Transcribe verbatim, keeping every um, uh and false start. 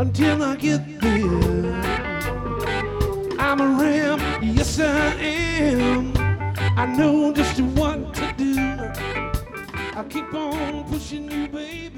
until I get there. I'm a ram, yes I am. I know just what to do. I'll keep on pushing you, baby.